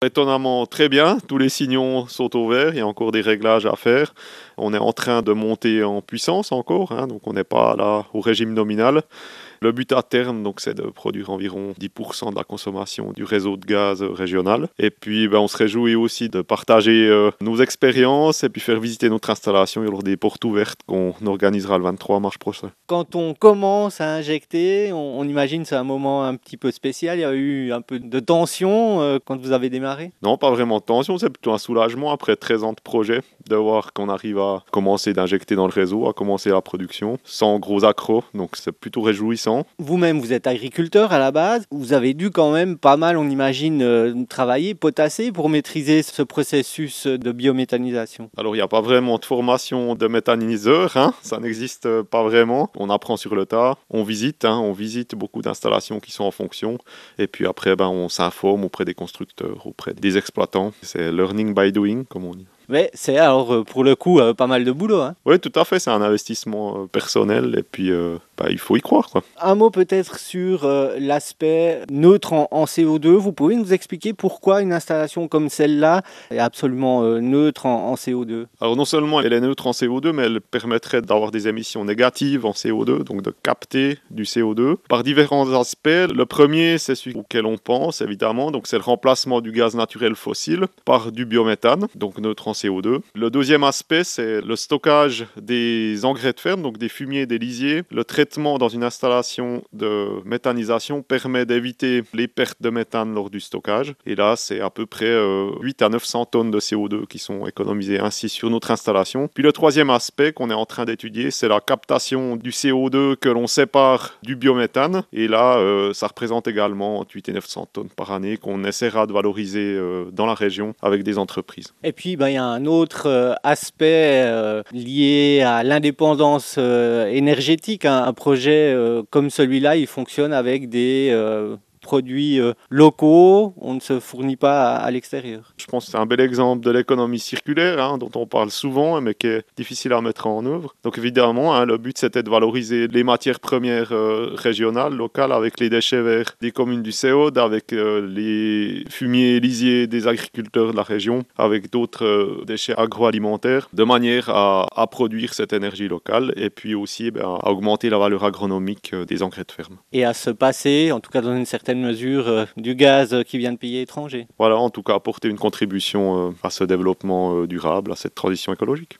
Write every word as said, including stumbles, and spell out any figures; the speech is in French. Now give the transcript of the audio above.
Étonnamment très bien, tous les signaux sont au vert, il y a encore des réglages à faire. On est en train de monter en puissance encore, hein, donc on n'est pas là au régime nominal. Le but à terme, donc, c'est de produire environ dix pour cent de la consommation du réseau de gaz régional. Et puis, ben, on se réjouit aussi de partager euh, nos expériences et puis faire visiter notre installation lors des portes ouvertes qu'on organisera le vingt-trois mars prochain. Quand on commence à injecter, on, on imagine que c'est un moment un petit peu spécial. Il y a eu un peu de tension euh, quand vous avez démarré? Non, pas vraiment de tension, c'est plutôt un soulagement après treize ans de projet, de voir qu'on arrive à commencer d'injecter dans le réseau, à commencer la production, sans gros accros, donc c'est plutôt réjouissant. Vous-même, vous êtes agriculteur à la base. Vous avez dû quand même pas mal, on imagine, euh, travailler, potasser pour maîtriser ce processus de biométhanisation. Alors, il n'y a pas vraiment de formation de méthaniseur, hein, ça n'existe pas vraiment. On apprend sur le tas, on visite, hein, on visite beaucoup d'installations qui sont en fonction, et puis après, ben, on s'informe auprès des constructeurs, auprès des exploitants. C'est learning by doing, comme on dit. Mais c'est alors euh, pour le coup euh, pas mal de boulot, hein. Oui, tout à fait, c'est un investissement euh, personnel, et puis euh, bah, il faut y croire, quoi. Un mot peut-être sur euh, l'aspect neutre en, en C O deux. Vous pouvez nous expliquer pourquoi une installation comme celle-là est absolument euh, neutre en, en C O deux? Alors non seulement elle est neutre en C O deux, mais elle permettrait d'avoir des émissions négatives en C O deux, donc de capter du C O deux par différents aspects. Le premier, c'est celui auquel on pense évidemment, donc c'est le remplacement du gaz naturel fossile par du biométhane, donc neutre en C O deux. Le deuxième aspect, c'est le stockage des engrais de ferme, donc des fumiers, des lisiers. Le traitement dans une installation de méthanisation permet d'éviter les pertes de méthane lors du stockage. Et là, c'est à peu près euh, huit à neuf cents tonnes de C O deux qui sont économisées ainsi sur notre installation. Puis le troisième aspect qu'on est en train d'étudier, c'est la captation du C O deux que l'on sépare du biométhane. Et là, euh, ça représente également entre huit et neuf cents tonnes par année qu'on essaiera de valoriser euh, dans la région avec des entreprises. Et puis, ben, il y a un autre euh, aspect euh, lié à l'indépendance euh, énergétique, hein. Un projet euh, comme celui-là, il fonctionne avec des euh, produits euh, locaux. On ne se fournit pas à, à l'extérieur. Je pense que c'est un bel exemple de l'économie circulaire, hein, dont on parle souvent, mais qui est difficile à mettre en œuvre. Donc évidemment, hein, le but c'était de valoriser les matières premières euh, régionales, locales, avec les déchets verts des communes du Céode, avec euh, les fumiers lisiers des agriculteurs de la région, avec d'autres euh, déchets agroalimentaires, de manière à, à produire cette énergie locale et puis aussi eh bien, à augmenter la valeur agronomique euh, des engrais de ferme. Et à se passer, en tout cas dans une certaine mesure, euh, du gaz qui vient de pays étrangers. Voilà, en tout cas apporter une contribution euh, à ce développement euh, durable, à cette transition écologique.